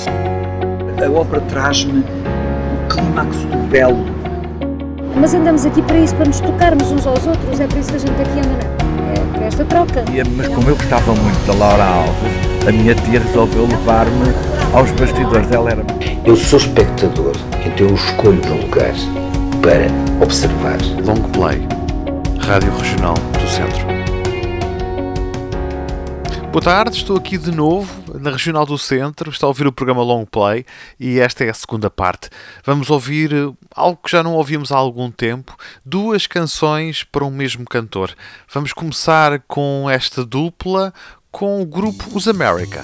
A ópera traz-me o clímax do belo. Mas andamos aqui para isso, para nos tocarmos uns aos outros, é por isso que a gente aqui anda, é para esta troca. Mas como eu gostava muito da Laura Alves, a minha tia resolveu levar-me aos bastidores. Ela era... Eu sou espectador, então eu escolho um lugar para observar. Long Play, Rádio Regional do Centro. Boa tarde, estou aqui de novo na Regional do Centro, está a ouvir o programa Long Play e esta é a segunda parte. Vamos ouvir algo que já não ouvíamos há algum tempo, duas canções para um mesmo cantor. Vamos começar com esta dupla, com o grupo Os America.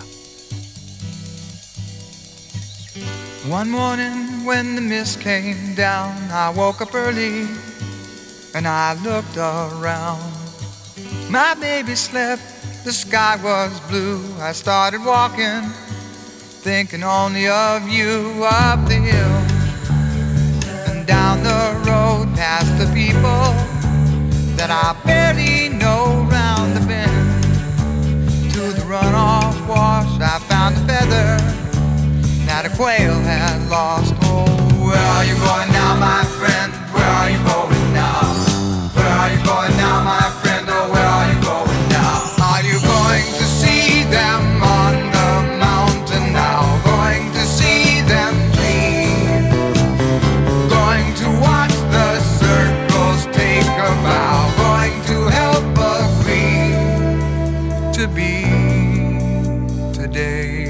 One morning when the mist came down, I woke up early and I looked around. My baby slept, the sky was blue. I started walking, thinking only of you. Up the hill and down the road, past the people that I barely know. Round the bend to the runoff wash, I found a feather that a quail had lost. Oh, where are you going now, my friend? Where are you going now? Where are you going now, my friend? Oh, where are you going now? Are you going to see them on the mountain now? Going to see them dream? Going to watch the circles take a bow? Going to help agree to be today?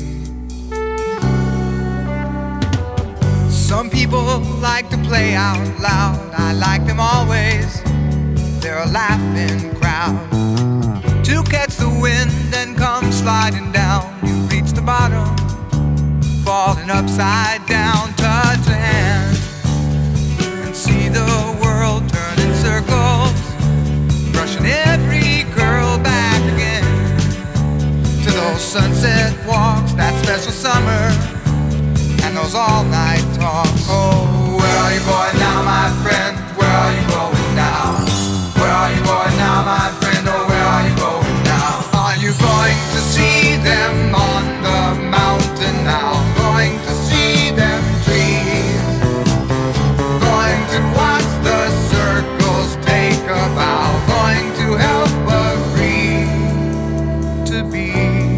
Some people like to play out loud. I like them always. They're a laughing crowd. To catch the wind and come sliding down. You reach the bottom, falling upside down. Touch a hand and see the world turn in circles, brushing every girl back again to those sunset walks, that special summer, and those all-night talks. Oh, where are you going now, my friend? Where are you going now? Where are you going now, my friend? Oh, where are you going now? Are you going to see them on the mountain now? Going to see them trees? Going to watch the circles take a bow? Going to help agree to be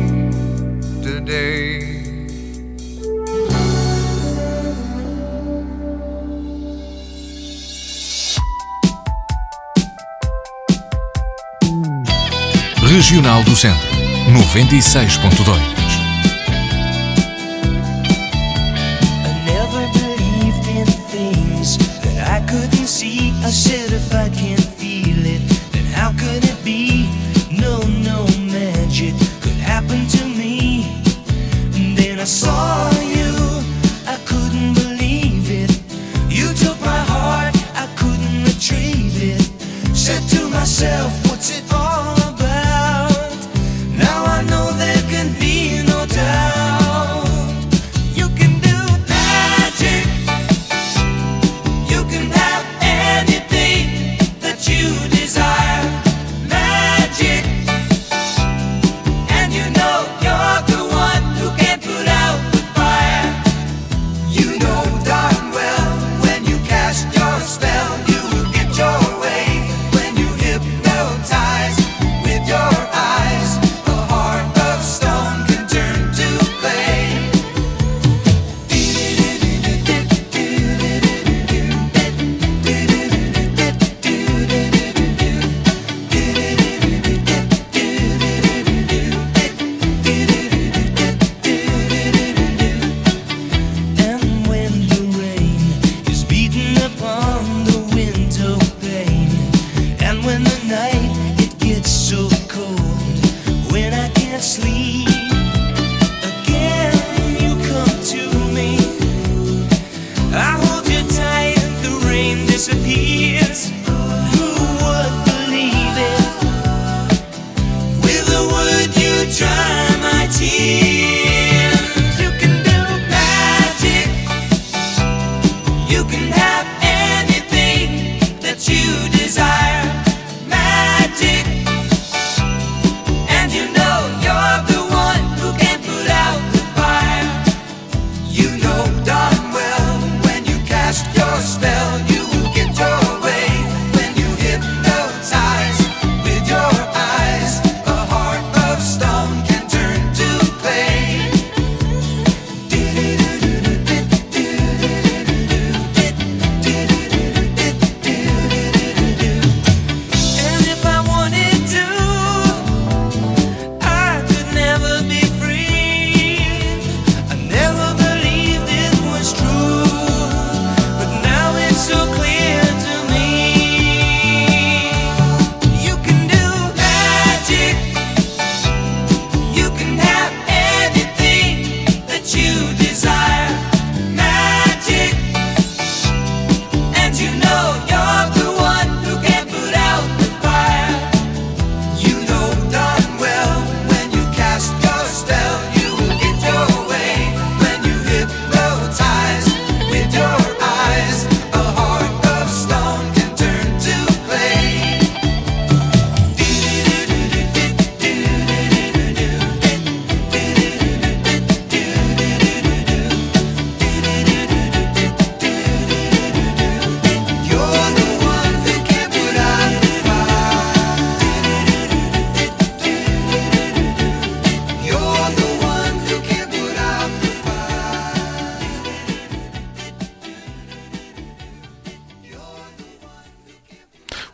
today? Regional do Centro, 96.2. I never believed in things that I couldn't see. I said if I can't feel it, then how could it be? No magic could happen to me. And then I saw you, I couldn't believe it. You took my heart, I couldn't retrieve it. Said to myself, what's it all about? Now I know there can be no doubt. You can do magic. You can have anything that you desire. Magic. And you know you're the one who can put out the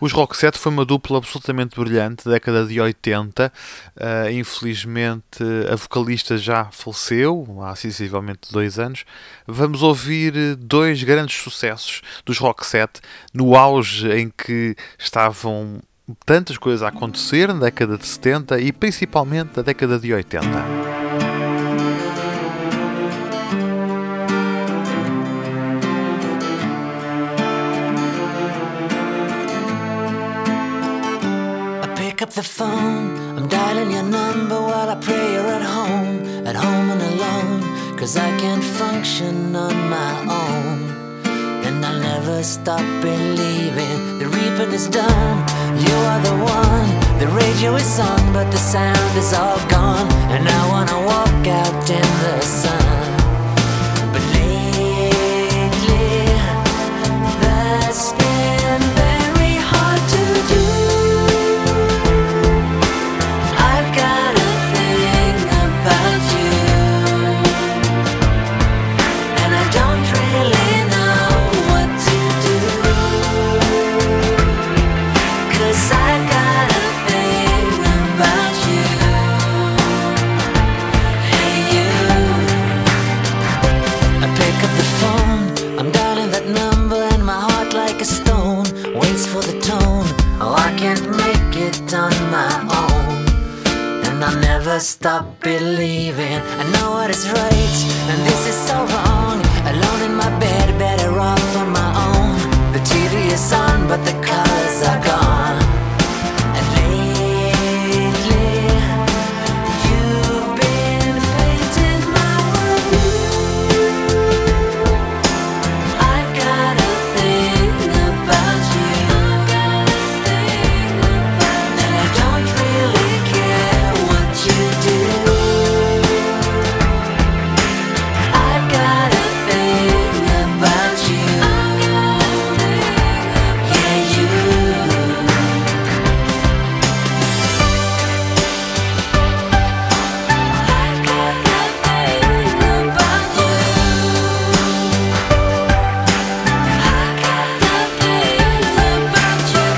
Os Roxette foi uma dupla absolutamente brilhante, década de 80. Infelizmente a vocalista já faleceu há sensivelmente 2 anos. Vamos ouvir 2 grandes sucessos dos Roxette no auge em que estavam tantas coisas a acontecer na década de 70 e principalmente na década de 80. Pick up the phone, I'm dialing your number while I pray you're at home and alone, 'cause I can't function on my own. And I'll never stop believing the reaping is done. You are the one, the radio is on, but the sound is all gone. And I wanna walk out in the sun. But lately, that's been very hard to do. I've got a thing about you, and I don't really know what to do, 'cause I've got a thing about you. Hey you, I pick up the phone, I'm dialing that number, and my heart like a stone waits for the tone. Oh, I can't make it on my own, and I'll never stop believing I know what is right, and this is so wrong. Alone in my bed, better off on my own. The TV is on, but the colors are gone. And lately, you've been painting my world blue. I've got a thing about you, and I don't really care what you do. I've got a thing about you. Yeah, you. I've got a thing about you. I've got a thing about you.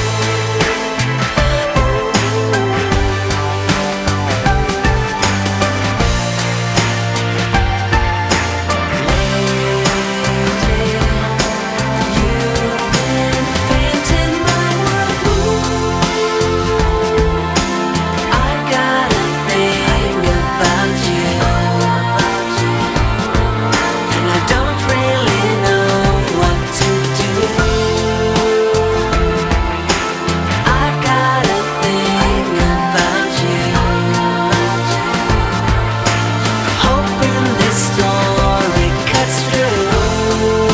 Hoping this story cuts through.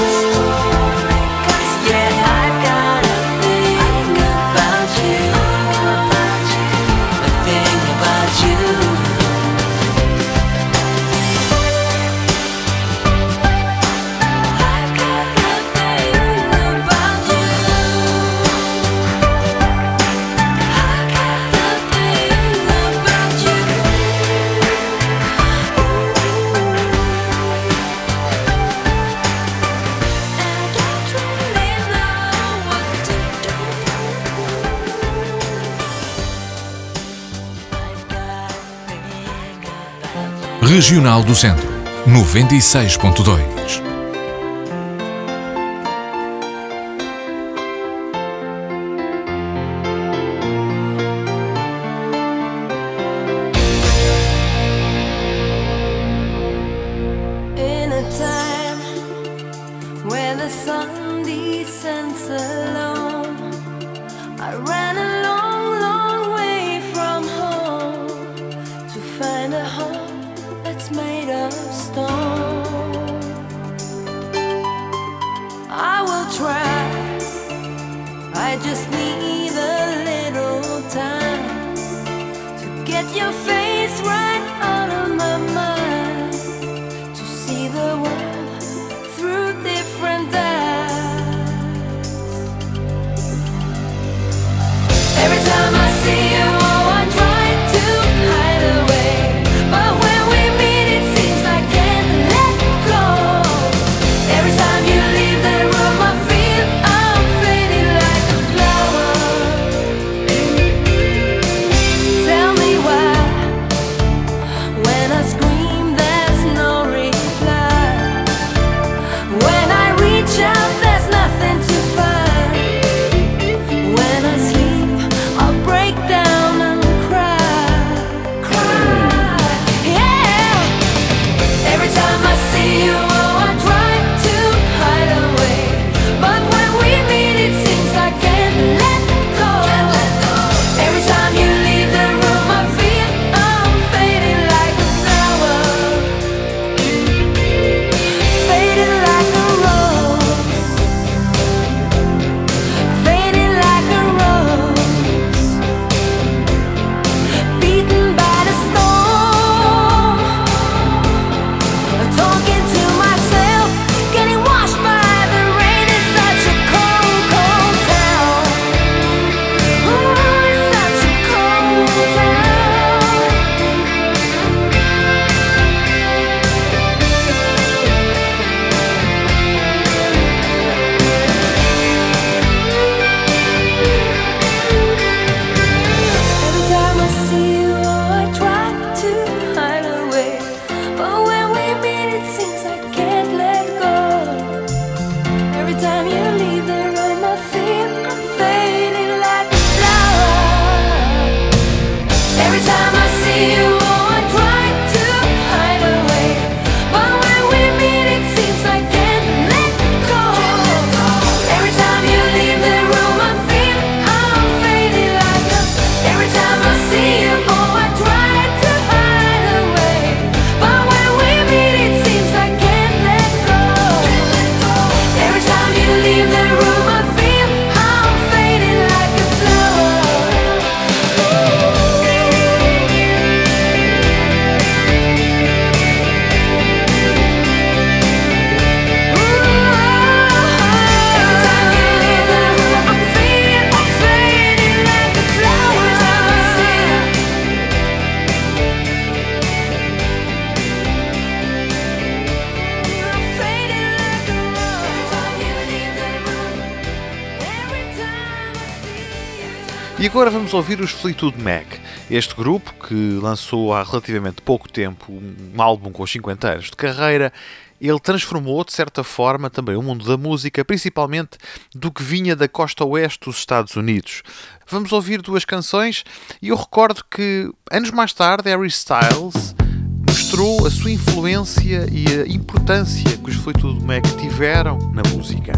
Yeah, I've got a thing about you. A thing about you. I've got a thing about you. I've got a thing about you. Regional do Centro, 96.2. In a time where the sun descends alone, I ran a long, long way from home to find a home that's made of stone. I will try, I just need a little time to get your face right out of my mind, to see the world through different eyes. Every time I see you, oh, I try to hide away, but when we meet, it seems I can't let go. Every time you leave the room, I feel I'm fading like a flower. E agora vamos ouvir os Fleetwood Mac, este grupo que lançou há relativamente pouco tempo um álbum com 50 anos de carreira. Ele transformou, de certa forma, também o mundo da música, principalmente do que vinha da costa oeste dos Estados Unidos. Vamos ouvir 2 canções e eu recordo que, anos mais tarde, Harry Styles mostrou a sua influência e a importância que os Fleetwood Mac tiveram na música.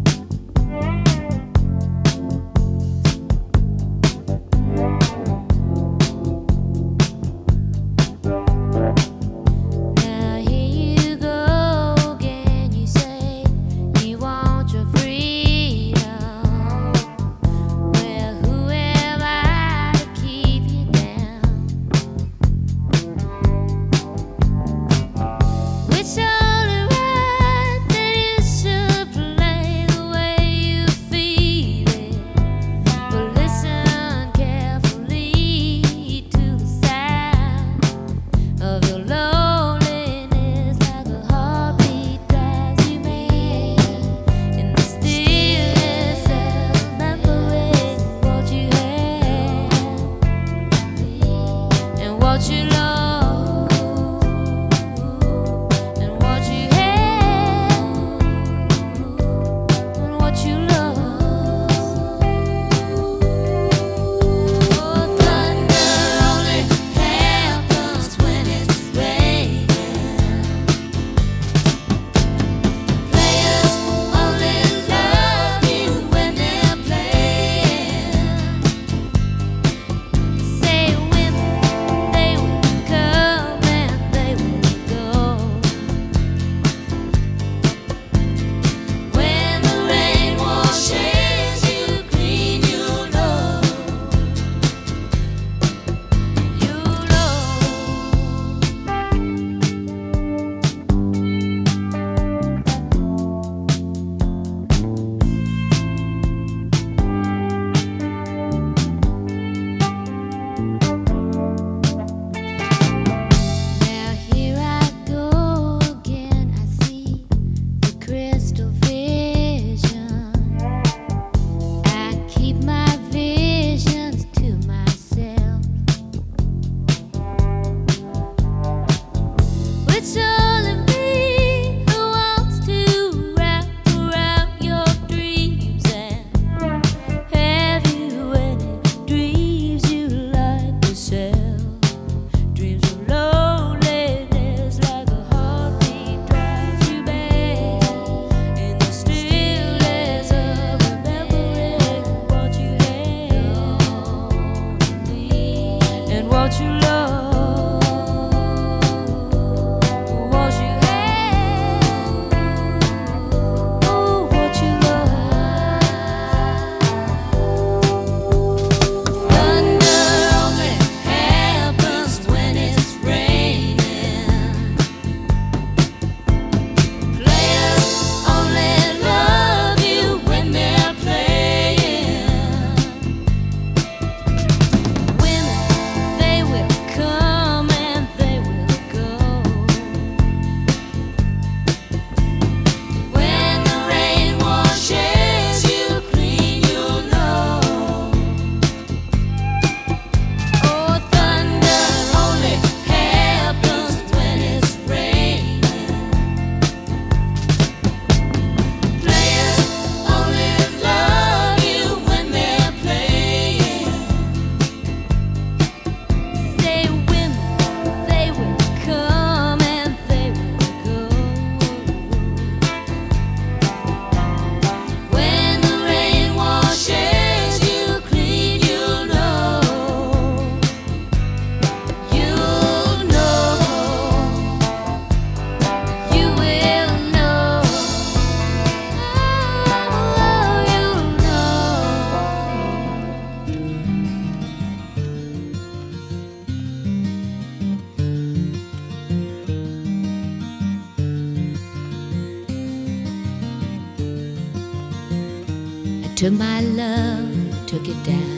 Took my love and took it down.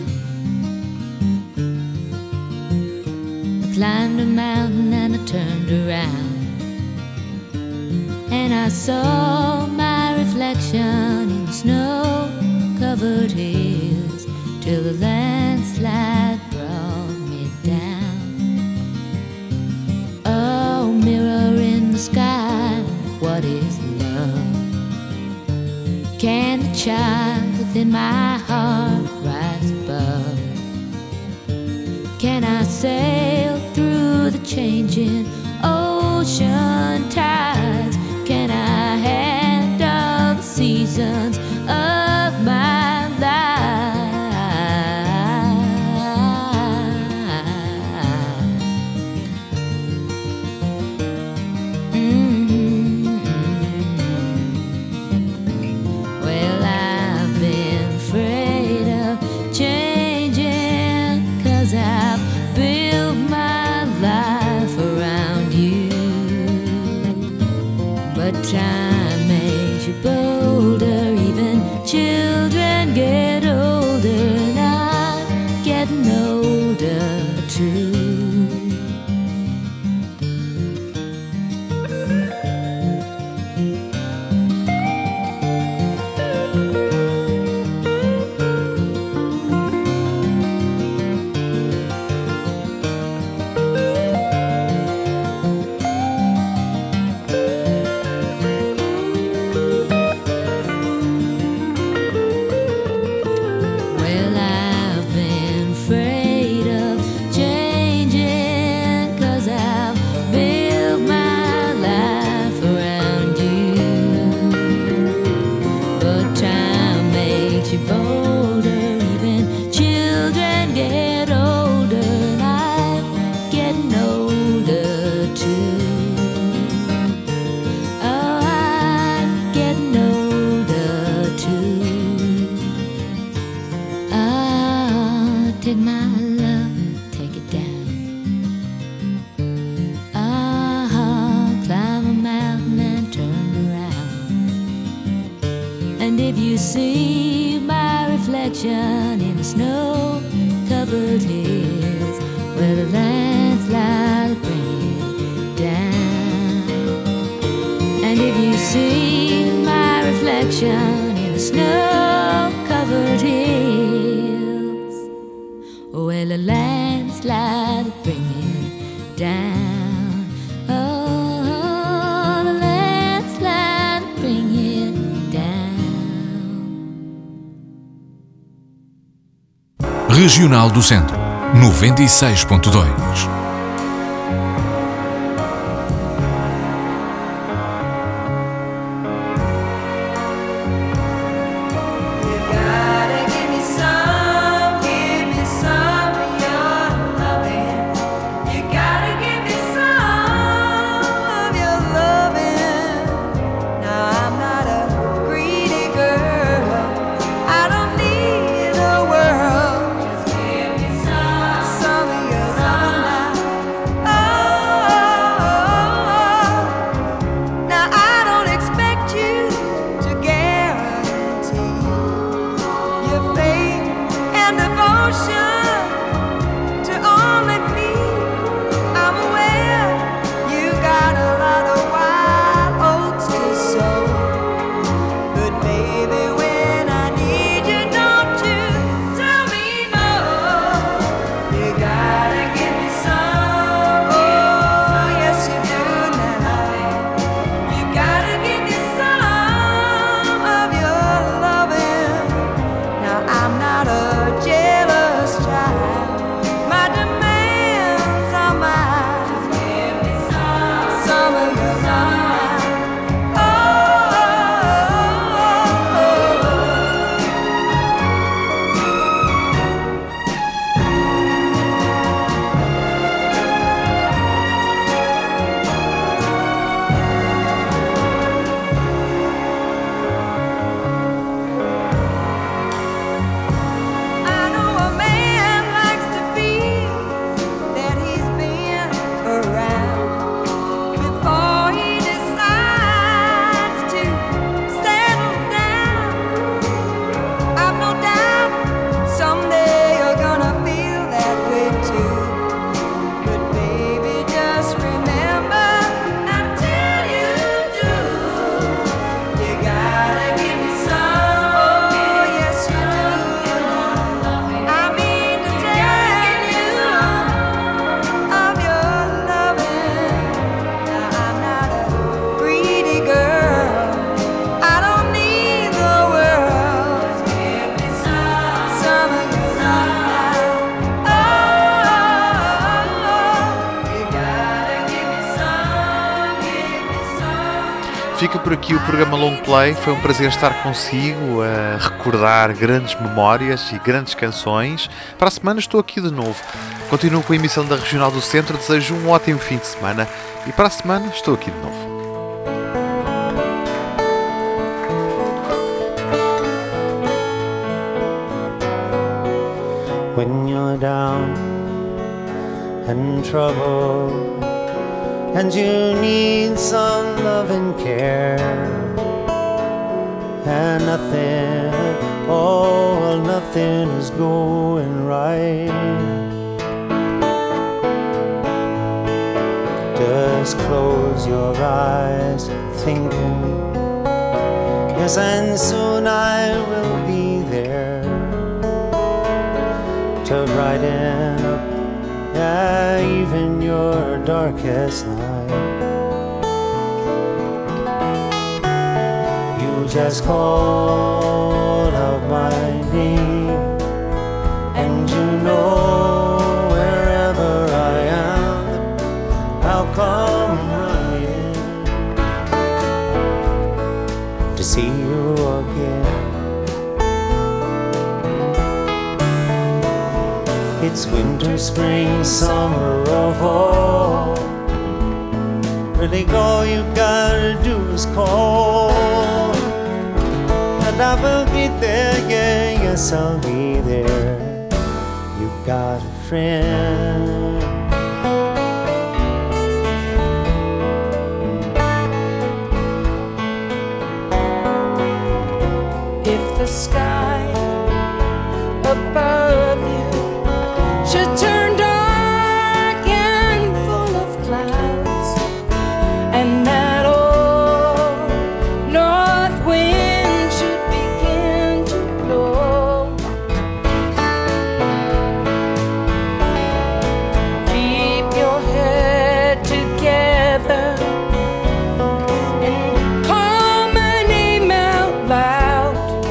I climbed a mountain and I turned around, and I saw my reflection in snow-covered hills till the land landslide brought me down. Oh, mirror in the sky, what is love? Can the child within my heart rise above? Can I sail through the changing ocean tides? Can I handle the seasons of my life? Well, I've been afraid of changing, 'cause I've built my life around you. But time makes you bolder, even children get older, and I'm getting older too. Well, I've been afraid of changing, 'cause I've built my life around you. But time makes you bolder, even children get older, and I'm getting older too. Oh, I'm getting older too. Ah, take my love, take it down. Ah, climb a mountain and turn around. And if you see my reflection in the snow-covered hills, where the landslide will bring it down. And if you see my reflection in the snow-covered hills, well, a landslide will bring it down. Oh, the landslide will bring it down. Regional do Centro, 96.2. Before he decides Fica por aqui o programa Long Play. Foi um prazer estar consigo a recordar grandes memórias e grandes canções. Para a semana estou aqui de novo. Continuo com a emissão da Regional do Centro. Desejo um ótimo fim de semana e para a semana estou aqui de novo. When you're down and trouble and you need some love and care, and nothing, oh, nothing is going right, just close your eyes thinking, yes, and soon I will be there to brighten up, yeah, even your darkest night. You just call out my name, and you know wherever I am, I'll come running to see you again. It's winter, spring, summer, or fall. Really all you gotta do is call, and I will be there, yeah, yes, I'll be there. You got a friend. If the sky above you should turn dark and full of clouds, and that old north wind should begin to blow, keep your head together and call my name out loud.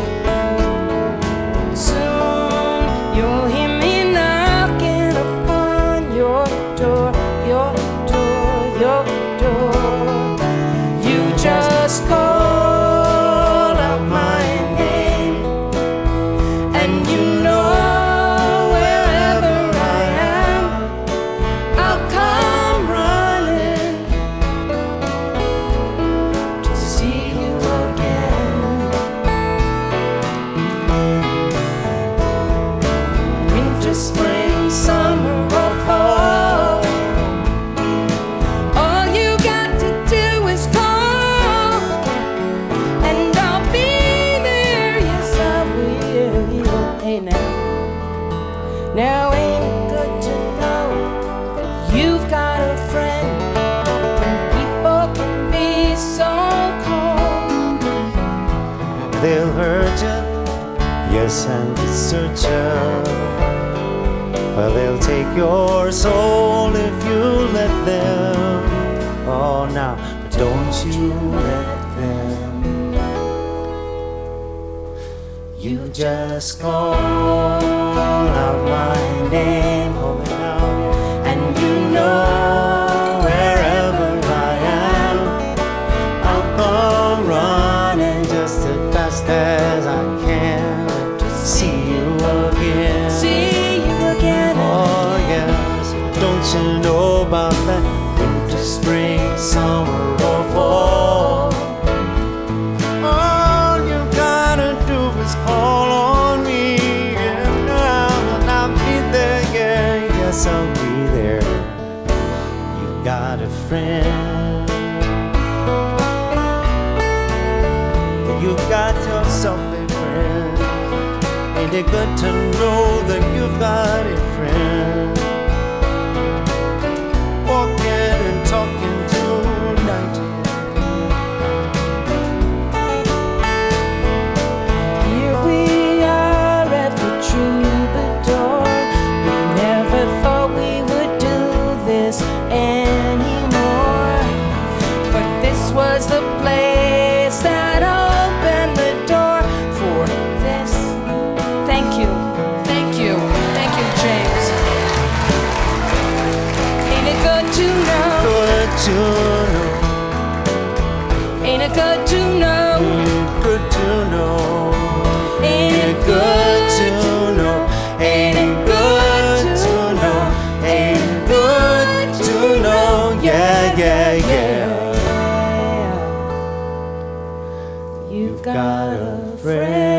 Soon you'll hear me knocking upon your door, your door, your door. You just call out my name, and you know wherever I am, I'll come running to see you again. Winter, spring, summer, or fall, all you got to do is call, and I'll be there, yes I will. Hey now ain't it good to know that you've got a friend when people can be so cold? They'll hurt you, yes, and desert you. Well, they'll take your soul if you let them. Oh, now, but don't you let them. You just call out my name, call it out, and you know wherever I am, I'll come running just as fast as I can to see you again. See you again. Oh yes, don't you know about that winter, spring, summer, or fall? All you gotta do is call on me, and I'll be there, yeah, yes, I'll be there. You got a friend. You've got yourself a friend. Ain't it good to know that you've got a friend? Walking and talking tonight. Here we are at the Troubadour. We never thought we would do this anymore, but this was the place that opened the door for this. Thank you, thank you, thank you, James. Ain't it good to know? Good to know. Ain't it good to know? Good to know. Ain't it good to know? Ain't it good to know? Ain't it good to know? Yeah, yeah, yeah. You've got a friend.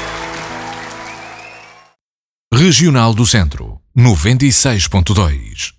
Regional do Centro, 96.2.